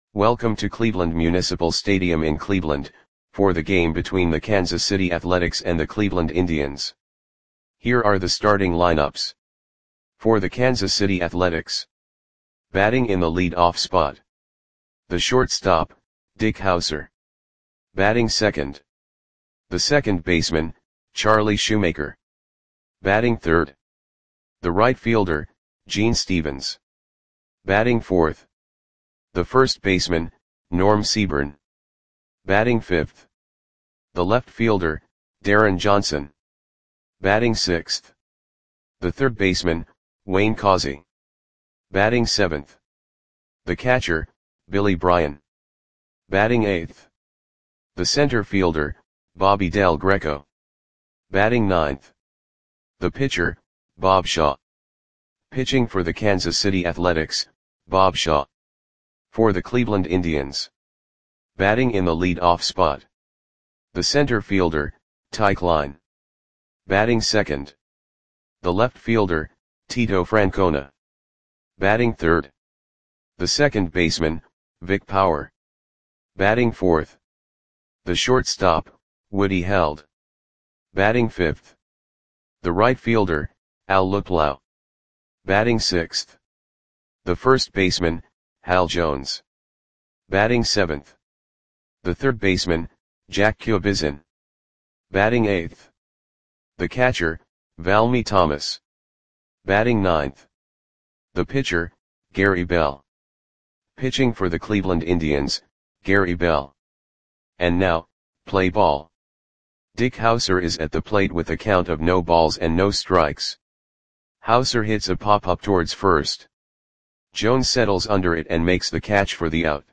Welcome to Cleveland Municipal Stadium in Cleveland, for the game between the Kansas City Athletics and the Cleveland Indians. Here are the starting lineups. For the Kansas City Athletics. Batting in the lead-off spot. The shortstop, Dick Howser. Batting second. The second baseman, Charlie Shoemaker. Batting third. The right fielder, Gene Stevens. Batting fourth. The first baseman, Norm Seaburn. Batting fifth. The left fielder, Darren Johnson. Batting sixth. The third baseman, Wayne Causey. Batting seventh. The catcher, Billy Bryan. Batting eighth. The center fielder, Bobby Del Greco. Batting ninth. The pitcher, Bob Shaw. Pitching for the Kansas City Athletics, Bob Shaw. For the Cleveland Indians. Batting in the lead-off spot. The center fielder, Ty Klein. Batting second. The left fielder, Tito Francona. Batting third. The second baseman, Vic Power. Batting fourth. The shortstop, Woody Held. Batting fifth. The right fielder, Al Luplow. Batting sixth. The first baseman, Hal Jones. Batting seventh. The third baseman, Jack Kubizin. Batting eighth. The catcher, Valmy Thomas. Batting ninth. The pitcher, Gary Bell. Pitching for the Cleveland Indians, Gary Bell. And now, play ball. Dick Howser is at the plate with a count of no balls and no strikes. Howser hits a pop-up towards first. Jones settles under it and makes the catch for the out.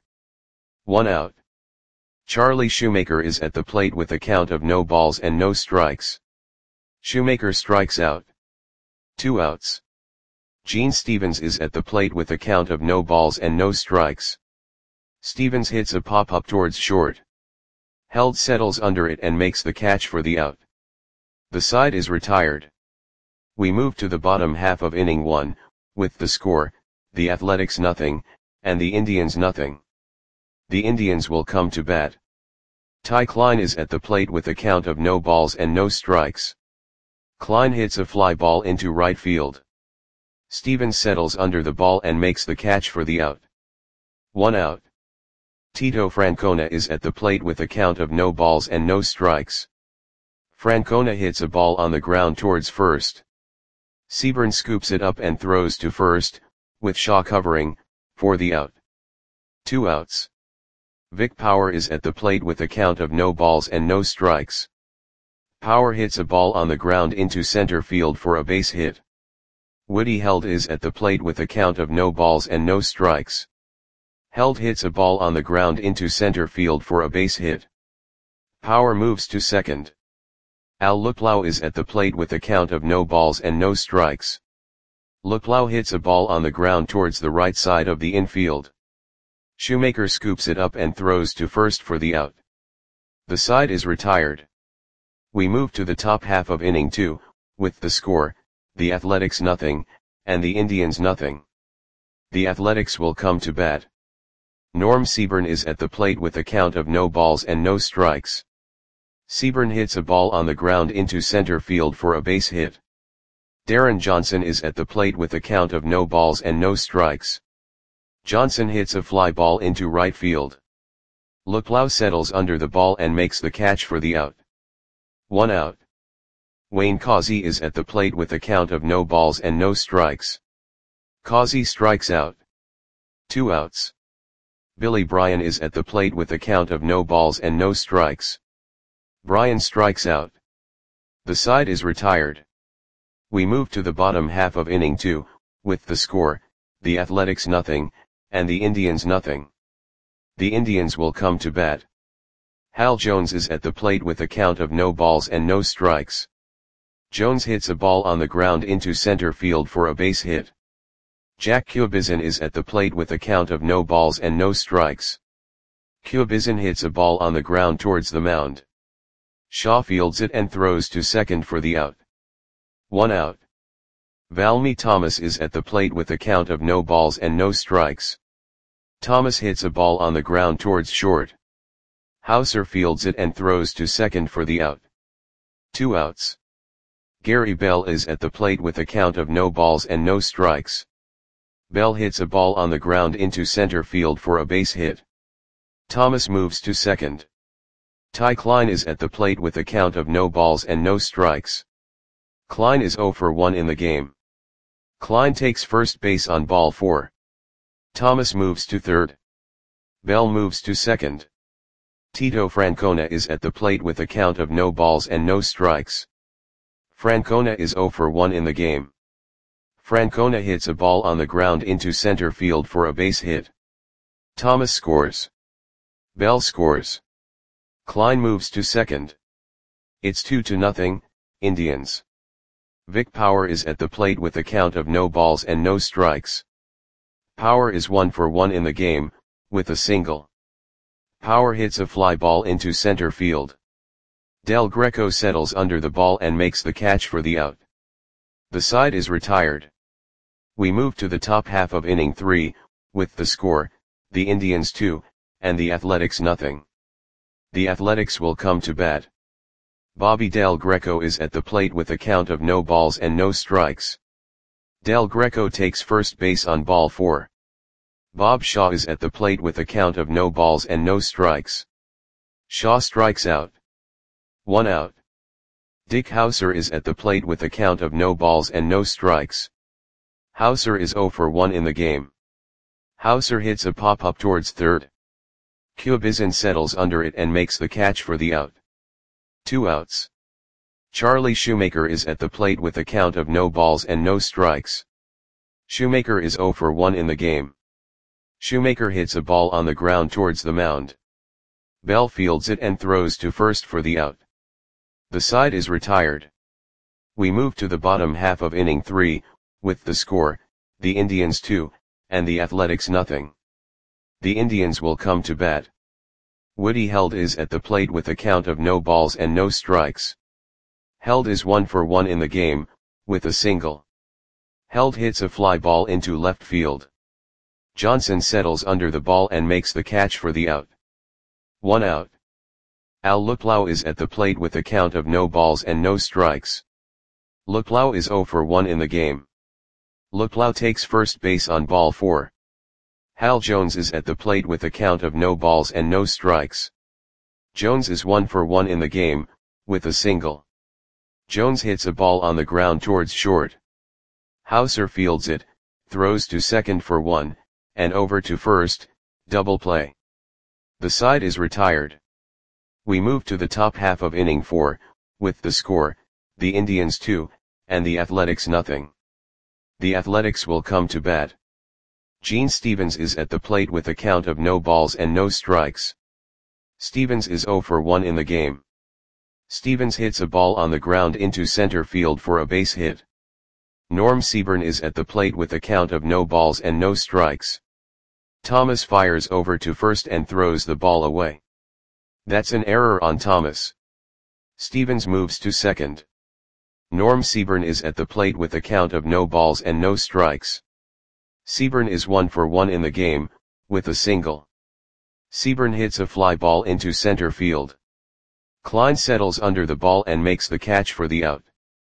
1 out. Charlie Shoemaker is at the plate with a count of no balls and no strikes. Shoemaker strikes out. 2 outs. Gene Stevens is at the plate with a count of no balls and no strikes. Stevens hits a pop-up towards short. Held settles under it and makes the catch for the out. The side is retired. We move to the bottom half of inning 1, with the score, the Athletics nothing, and the Indians nothing. The Indians will come to bat. Ty Klein is at the plate with a count of no balls and no strikes. Klein hits a fly ball into right field. Stevens settles under the ball and makes the catch for the out. 1 out. Tito Francona is at the plate with a count of no balls and no strikes. Francona hits a ball on the ground towards first. Seaburn scoops it up and throws to first, with Shaw covering, for the out. 2 outs. Vic Power is at the plate with a count of no balls and no strikes. Power hits a ball on the ground into center field for a base hit. Woody Held is at the plate with a count of no balls and no strikes. Held hits a ball on the ground into center field for a base hit. Power moves to second. Al Luplow is at the plate with a count of no balls and no strikes. Luplow hits a ball on the ground towards the right side of the infield. Shoemaker scoops it up and throws to first for the out. The side is retired. We move to the top half of inning 2, with the score, the Athletics nothing, and the Indians nothing. The Athletics will come to bat. Norm Seaburn is at the plate with a count of no balls and no strikes. Seaburn hits a ball on the ground into center field for a base hit. Darren Johnson is at the plate with a count of no balls and no strikes. Johnson hits a fly ball into right field. Luplow settles under the ball and makes the catch for the out. 1 out. Wayne Causey is at the plate with a count of no balls and no strikes. Causey strikes out. 2 outs. Billy Bryan is at the plate with a count of no balls and no strikes. Bryan strikes out. The side is retired. We move to the bottom half of inning 2, with the score, the Athletics nothing, and the Indians nothing. The Indians will come to bat. Hal Jones is at the plate with a count of no balls and no strikes. Jones hits a ball on the ground into center field for a base hit. Jack Kubizin is at the plate with a count of no balls and no strikes. Kubizin hits a ball on the ground towards the mound. Shaw fields it and throws to second for the out. 1 out. Valmy Thomas is at the plate with a count of no balls and no strikes. Thomas hits a ball on the ground towards short. Hauser fields it and throws to second for the out. 2 outs. Gary Bell is at the plate with a count of no balls and no strikes. Bell hits a ball on the ground into center field for a base hit. Thomas moves to second. Ty Klein is at the plate with a count of no balls and no strikes. Klein is 0 for 1 in the game. Klein takes first base on ball 4. Thomas moves to third. Bell moves to second. Tito Francona is at the plate with a count of no balls and no strikes. Francona is 0 for 1 in the game. Francona hits a ball on the ground into center field for a base hit. Thomas scores. Bell scores. Klein moves to second. It's 2-0, Indians. Vic Power is at the plate with a count of no balls and no strikes. Power is 1 for 1 in the game, with a single. Power hits a fly ball into center field. Del Greco settles under the ball and makes the catch for the out. The side is retired. We move to the top half of inning 3, with the score, the Indians 2, and the Athletics nothing. The Athletics will come to bat. Bobby Del Greco is at the plate with a count of no balls and no strikes. Del Greco takes first base on ball 4. Bob Shaw is at the plate with a count of no balls and no strikes. Shaw strikes out. 1 out. Dick Hauser is at the plate with a count of no balls and no strikes. Hauser is 0 for 1 in the game. Hauser hits a pop-up towards third. Cubizin settles under it and makes the catch for the out. 2 outs. Charlie Shoemaker is at the plate with a count of no balls and no strikes. Shoemaker is 0 for 1 in the game. Shoemaker hits a ball on the ground towards the mound. Bell fields it and throws to first for the out. The side is retired. We move to the bottom half of inning 3, with the score, the Indians 2, and the Athletics nothing. The Indians will come to bat. Woody Held is at the plate with a count of no balls and no strikes. Held is 1 for 1 in the game, with a single. Held hits a fly ball into left field. Johnson settles under the ball and makes the catch for the out. 1 out. Al Luplow is at the plate with a count of no balls and no strikes. Luplow is 0 for 1 in the game. Luplow takes first base on ball 4. Hal Jones is at the plate with a count of no balls and no strikes. Jones is 1 for 1 in the game, with a single. Jones hits a ball on the ground towards short. Hauser fields it, throws to second for 1, and over to first, double play. The side is retired. We move to the top half of inning 4, with the score, the Indians 2, and the Athletics nothing. The Athletics will come to bat. Gene Stevens is at the plate with a count of no balls and no strikes. Stevens is 0 for 1 in the game. Stevens hits a ball on the ground into center field for a base hit. Norm Seaburn is at the plate with a count of no balls and no strikes. Thomas fires over to first and throws the ball away. That's an error on Thomas. Stevens moves to second. Norm Seaburn is at the plate with a count of no balls and no strikes. Seaburn is 1 for 1 in the game, with a single. Seaburn hits a fly ball into center field. Klein settles under the ball and makes the catch for the out.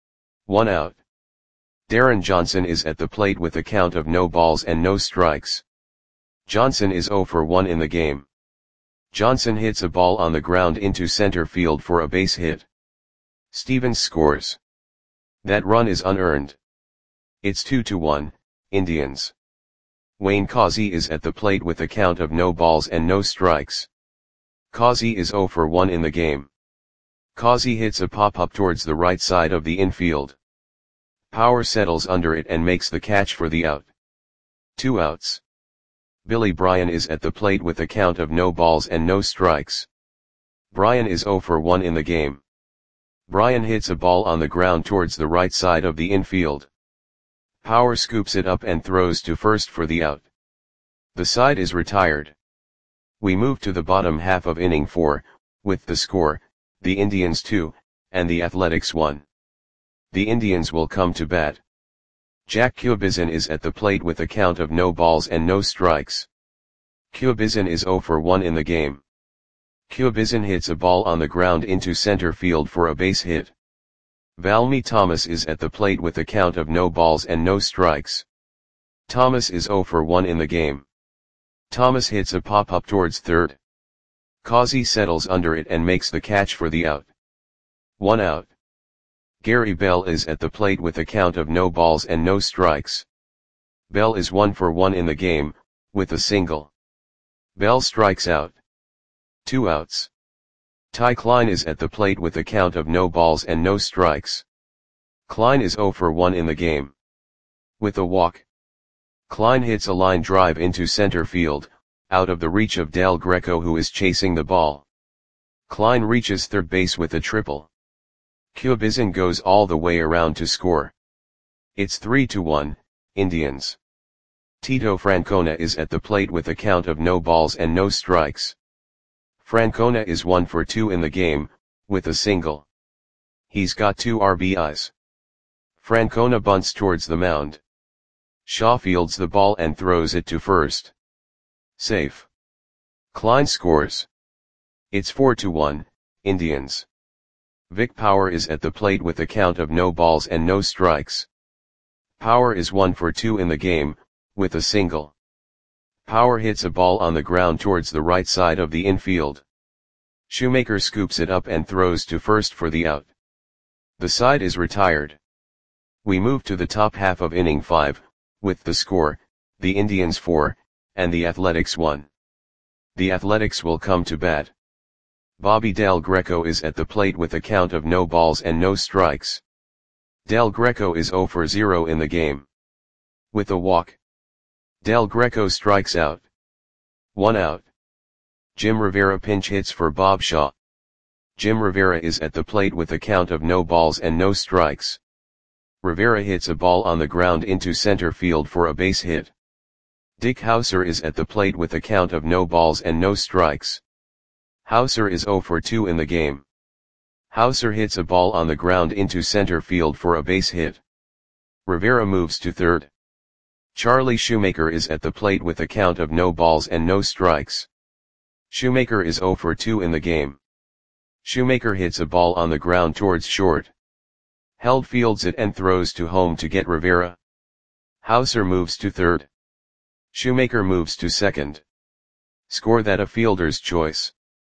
1 out. Darren Johnson is at the plate with a count of no balls and no strikes. Johnson is 0 for 1 in the game. Johnson hits a ball on the ground into center field for a base hit. Stevens scores. That run is unearned. It's 2-1, Indians. Wayne Causey is at the plate with a count of no balls and no strikes. Causey is 0 for 1 in the game. Causey hits a pop-up towards the right side of the infield. Power settles under it and makes the catch for the out. 2 outs. Billy Bryan is at the plate with a count of no balls and no strikes. Bryan is 0 for 1 in the game. Bryan hits a ball on the ground towards the right side of the infield. Power scoops it up and throws to first for the out. The side is retired. We move to the bottom half of inning 4, with the score, the Indians 2, and the Athletics 1. The Indians will come to bat. Jack Cubizin is at the plate with a count of no balls and no strikes. Kyubizin is 0 for 1 in the game. Kyubizin hits a ball on the ground into center field for a base hit. Valmy Thomas is at the plate with a count of no balls and no strikes. Thomas is 0 for 1 in the game. Thomas hits a pop-up towards third. Causey settles under it and makes the catch for the out. 1 out. Gary Bell is at the plate with a count of no balls and no strikes. Bell is 1 for 1 in the game, with a single. Bell strikes out. 2 outs. Ty Klein is at the plate with a count of no balls and no strikes. Klein is 0 for 1 in the game. With a walk. Klein hits a line drive into center field, out of the reach of Del Greco who is chasing the ball. Klein reaches third base with a triple. Kyubizin goes all the way around to score. It's 3-1, Indians. Tito Francona is at the plate with a count of no balls and no strikes. Francona is 1 for 2 in the game, with a single. He's got 2 RBIs. Francona bunts towards the mound. Shaw fields the ball and throws it to first. Safe. Klein scores. It's 4-1, Indians. Vic Power is at the plate with a count of no balls and no strikes. Power is 1 for 2 in the game, with a single. Power hits a ball on the ground towards the right side of the infield. Shoemaker scoops it up and throws to first for the out. The side is retired. We move to the top half of inning 5, with the score, the Indians 4, and the Athletics 1. The Athletics will come to bat. Bobby Del Greco is at the plate with a count of no balls and no strikes. Del Greco is 0 for 0 in the game. With a walk. Del Greco strikes out. 1 out. Jim Rivera pinch hits for Bob Shaw. Jim Rivera is at the plate with a count of no balls and no strikes. Rivera hits a ball on the ground into center field for a base hit. Dick Hauser is at the plate with a count of no balls and no strikes. Hauser is 0 for 2 in the game. Hauser hits a ball on the ground into center field for a base hit. Rivera moves to third. Charlie Shoemaker is at the plate with a count of no balls and no strikes. Shoemaker is 0 for 2 in the game. Shoemaker hits a ball on the ground towards short. Held fields it and throws to home to get Rivera. Hauser moves to third. Shoemaker moves to second. Score that a fielder's choice.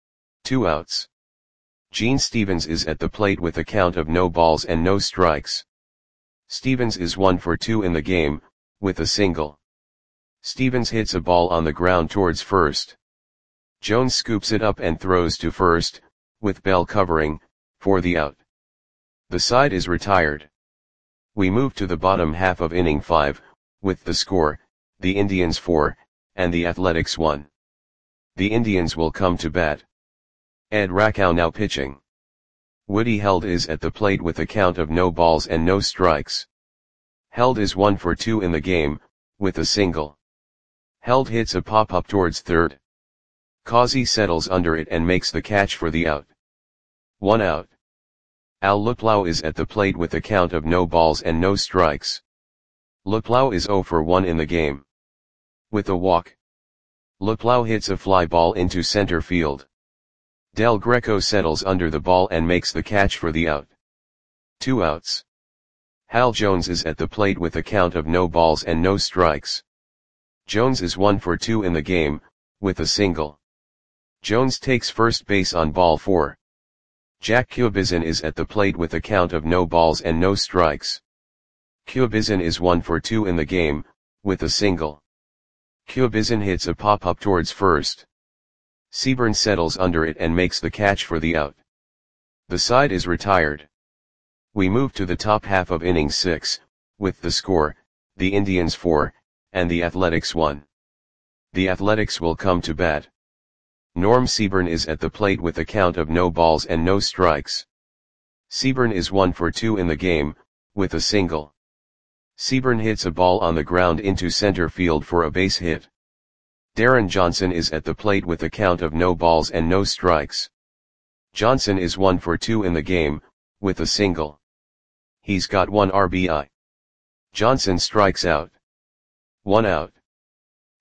2 outs. Gene Stevens is at the plate with a count of no balls and no strikes. Stevens is 1 for 2 in the game, with a single. Stevens hits a ball on the ground towards first. Jones scoops it up and throws to first, with Bell covering, for the out. The side is retired. We move to the bottom half of inning 5, with the score, the Indians 4, and the Athletics 1. The Indians will come to bat. Ed Rakow now pitching. Woody Held is at the plate with a count of no balls and no strikes. Held is 1 for 2 in the game, with a single. Held hits a pop-up towards third. Causey settles under it and makes the catch for the out. 1 out. Al Luplow is at the plate with a count of no balls and no strikes. Luplow is 0 for 1 in the game. With a walk. Luplow hits a fly ball into center field. Del Greco settles under the ball and makes the catch for the out. 2 outs. Hal Jones is at the plate with a count of no balls and no strikes. Jones is 1 for 2 in the game, with a single. Jones takes first base on ball 4. Jack Kyubizin is at the plate with a count of no balls and no strikes. Kyubizin is 1 for 2 in the game, with a single. Kyubizin hits a pop-up towards first. Seaburn settles under it and makes the catch for the out. The side is retired. We move to the top half of inning 6, with the score, the Indians 4, and the Athletics 1. The Athletics will come to bat. Norm Seaburn is at the plate with a count of no balls and no strikes. Seaburn is 1 for 2 in the game, with a single. Seaburn hits a ball on the ground into center field for a base hit. Darren Johnson is at the plate with a count of no balls and no strikes. Johnson is 1 for 2 in the game, with a single. He's got 1 RBI. Johnson strikes out. 1 out.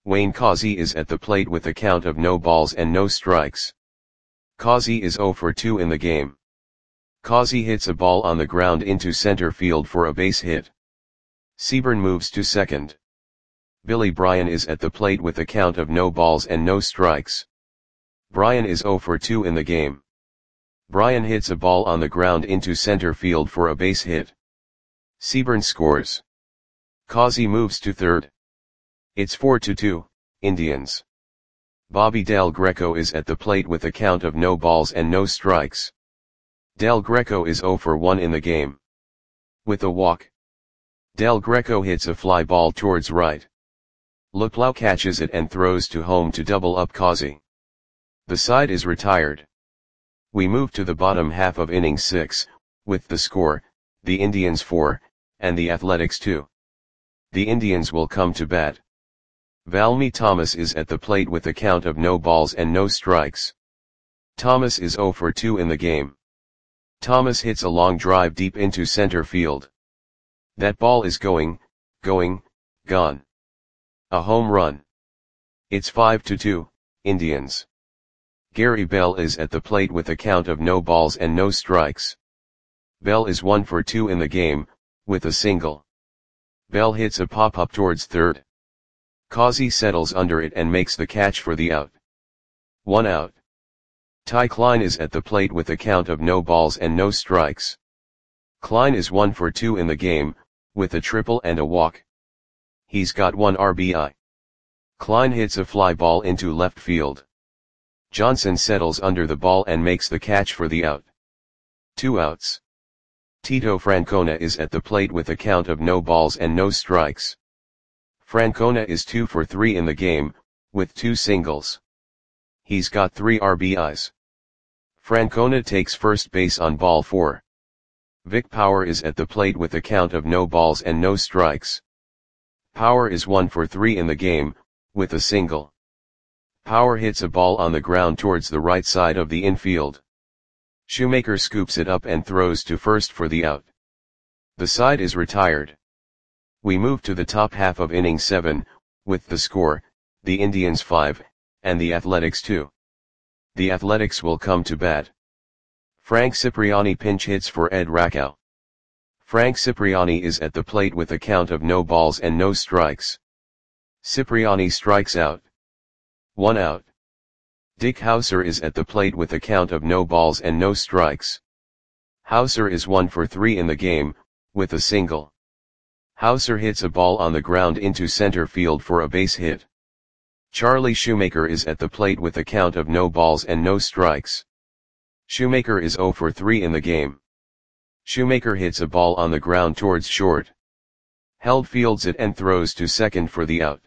Wayne Causey is at the plate with a count of no balls and no strikes. Causey is 0 for 2 in the game. Causey hits a ball on the ground into center field for a base hit. Seaburn moves to second. Billy Bryan is at the plate with a count of no balls and no strikes. Bryan is 0 for 2 in the game. Bryan hits a ball on the ground into center field for a base hit. Seaburn scores. Causey moves to third. It's 4-2, Indians. Bobby Del Greco is at the plate with a count of no balls and no strikes. Del Greco is 0 for 1 in the game. With a walk, Del Greco hits a fly ball towards right. Luplow catches it and throws to home to double up Causey. The side is retired. We move to the bottom half of inning 6, with the score, the Indians 4, and the Athletics 2. The Indians will come to bat. Valmy Thomas is at the plate with a count of no balls and no strikes. Thomas is 0 for 2 in the game. Thomas hits a long drive deep into center field. That ball is going, gone. A home run. It's 5-2, Indians. Gary Bell is at the plate with a count of no balls and no strikes. Bell is 1 for 2 in the game, with a single. Bell hits a pop-up towards third. Causey settles under it and makes the catch for the out. 1 out. Ty Klein is at the plate with a count of no balls and no strikes. Klein is 1 for 2 in the game, with a triple and a walk. He's got 1 RBI. Klein hits a fly ball into left field. Johnson settles under the ball and makes the catch for the out. 2 outs. Tito Francona is at the plate with a count of no balls and no strikes. Francona is 2 for 3 in the game, with 2 singles. He's got 3 RBIs. Francona takes first base on ball 4. Vic Power is at the plate with a count of no balls and no strikes. Power is 1 for 3 in the game, with a single. Power hits a ball on the ground towards the right side of the infield. Shoemaker scoops it up and throws to first for the out. The side is retired. We move to the top half of inning 7, with the score, the Indians 5, and the Athletics 2. The Athletics will come to bat. Frank Cipriani pinch hits for Ed Rakow. Frank Cipriani is at the plate with a count of no balls and no strikes. Cipriani strikes out. 1 out. Dick Hauser is at the plate with a count of no balls and no strikes. Hauser is 1 for 3 in the game, with a single. Hauser hits a ball on the ground into center field for a base hit. Charlie Shoemaker is at the plate with a count of no balls and no strikes. Shoemaker is 0 for 3 in the game. Shoemaker hits a ball on the ground towards short. Held fields it and throws to second for the out.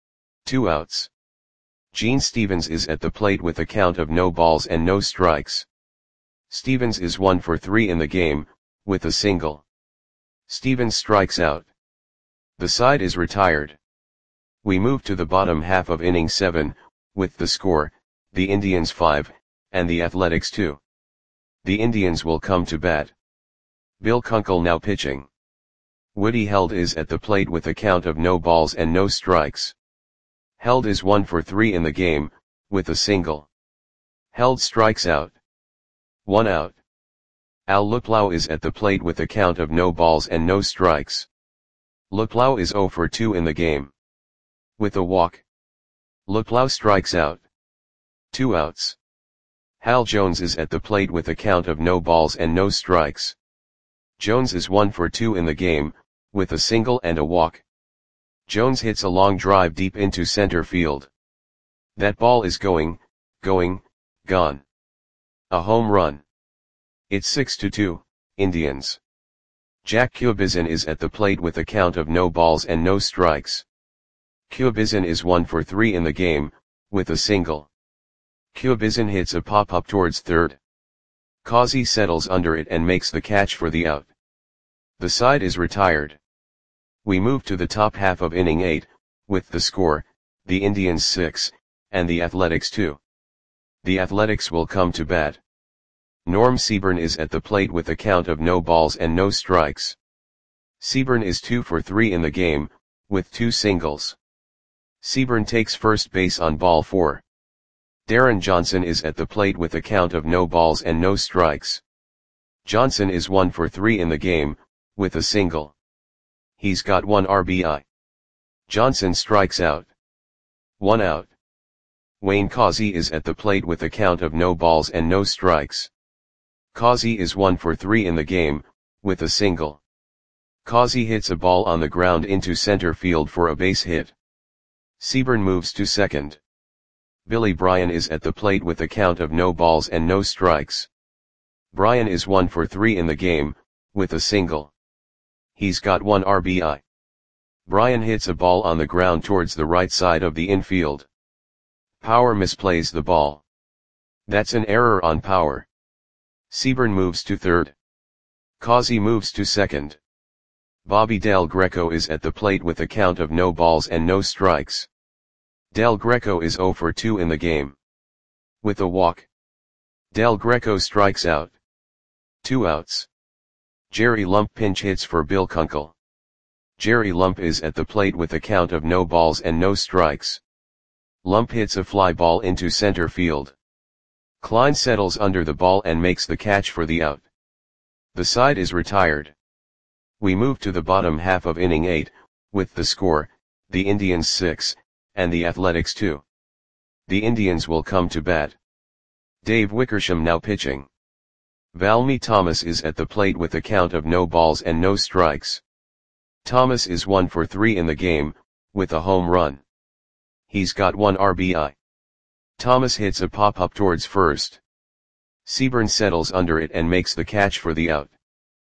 2 outs. Gene Stevens is at the plate with a count of no balls and no strikes. Stevens is 1 for 3 in the game, with a single. Stevens strikes out. The side is retired. We move to the bottom half of inning 7, with the score, the Indians 5, and the Athletics 2. The Indians will come to bat. Bill Kunkel now pitching. Woody Held is at the plate with a count of no balls and no strikes. Held is 1 for 3 in the game, with a single. Held strikes out. 1 out. Al Luplow is at the plate with a count of no balls and no strikes. Luplow is 0 for 2 in the game. With a walk, Luplow strikes out. 2 outs. Hal Jones is at the plate with a count of no balls and no strikes. Jones is 1 for 2 in the game, with a single and a walk. Jones hits a long drive deep into center field. That ball is going, gone. A home run. It's 6-2, Indians. Jack Cubizin is at the plate with a count of no balls and no strikes. Cubizin is 1 for 3 in the game, with a single. Cubizin hits a pop-up towards third. Causey settles under it and makes the catch for the out. The side is retired. We move to the top half of inning 8, with the score, the Indians 6, and the Athletics 2. The Athletics will come to bat. Norm Seaburn is at the plate with a count of no balls and no strikes. Seaburn is 2 for 3 in the game, with 2 singles. Seaburn takes first base on ball 4. Darren Johnson is at the plate with a count of no balls and no strikes. Johnson is 1 for 3 in the game, with a single. He's got 1 RBI. Johnson strikes out. 1 out. Wayne Causey is at the plate with a count of no balls and no strikes. Causey is 1 for 3 in the game, with a single. Causey hits a ball on the ground into center field for a base hit. Seaburn moves to second. Billy Bryan is at the plate with a count of no balls and no strikes. Bryan is 1 for 3 in the game, with a single. He's got 1 RBI. Bryan hits a ball on the ground towards the right side of the infield. Power misplays the ball. That's an error on Power. Seaburn moves to third. Causey moves to second. Bobby Del Greco is at the plate with a count of no balls and no strikes. Del Greco is 0 for 2 in the game. With a walk. Del Greco strikes out. 2 outs. Jerry Lump pinch hits for Bill Kunkel. Jerry Lump is at the plate with a count of no balls and no strikes. Lump hits a fly ball into center field. Klein settles under the ball and makes the catch for the out. The side is retired. We move to the bottom half of inning 8, with the score, the Indians 6, and the Athletics 2. The Indians will come to bat. Dave Wickersham now pitching. Valmy Thomas is at the plate with a count of no balls and no strikes. Thomas is 1 for 3 in the game, with a home run. He's got 1 RBI. Thomas hits a pop-up towards first. Seaburn settles under it and makes the catch for the out.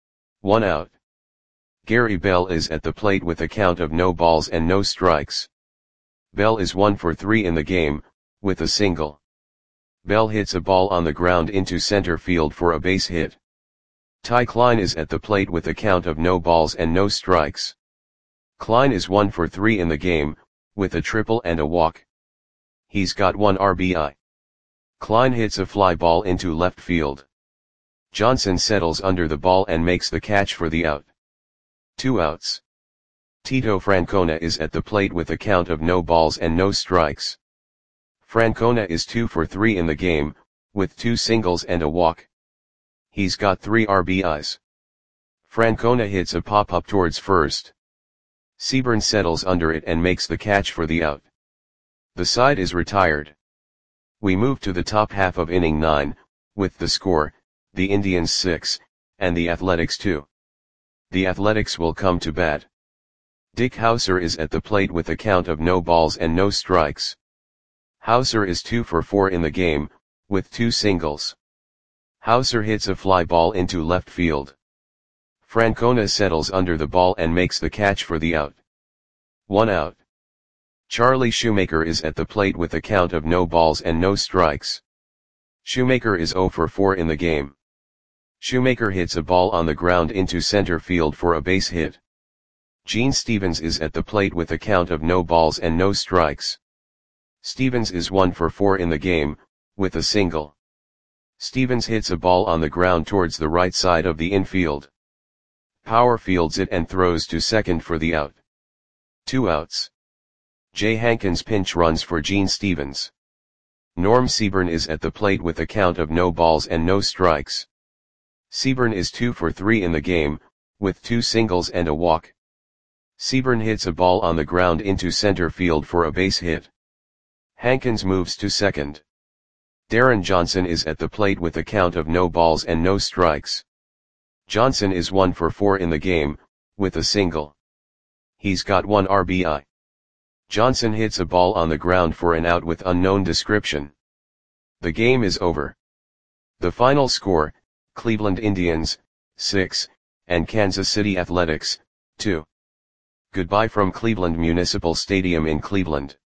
1 out. Gary Bell is at the plate with a count of no balls and no strikes. Bell is 1 for 3 in the game, with a single. Bell hits a ball on the ground into center field for a base hit. Ty Klein is at the plate with a count of no balls and no strikes. Klein is 1 for 3 in the game, with a triple and a walk. He's got 1 RBI. Klein hits a fly ball into left field. Johnson settles under the ball and makes the catch for the out. 2 outs. Tito Francona is at the plate with a count of no balls and no strikes. Francona is 2 for 3 in the game, with 2 singles and a walk. He's got 3 RBIs. Francona hits a pop-up towards first. Seaburn settles under it and makes the catch for the out. The side is retired. We move to the top half of inning 9, with the score, the Indians 6, and the Athletics 2. The Athletics will come to bat. Dick Hauser is at the plate with a count of no balls and no strikes. Hauser is 2 for 4 in the game, with 2 singles. Hauser hits a fly ball into left field. Francona settles under the ball and makes the catch for the out. 1 out. Charlie Shoemaker is at the plate with a count of no balls and no strikes. Shoemaker is 0 for 4 in the game. Shoemaker hits a ball on the ground into center field for a base hit. Gene Stevens is at the plate with a count of no balls and no strikes. Stevens is 1 for 4 in the game, with a single. Stevens hits a ball on the ground towards the right side of the infield. Power fields it and throws to second for the out. 2 outs. Jay Hankins pinch runs for Gene Stevens. Norm Seaburn is at the plate with a count of no balls and no strikes. Seaburn is 2 for 3 in the game, with 2 singles and a walk. Seaburn hits a ball on the ground into center field for a base hit. Hankins moves to second. Darren Johnson is at the plate with a count of no balls and no strikes. Johnson is 1 for 4 in the game, with a single. He's got 1 RBI. Johnson hits a ball on the ground for an out with unknown description. The game is over. The final score, Cleveland Indians, 6, and Kansas City Athletics, 2. Goodbye from Cleveland Municipal Stadium in Cleveland.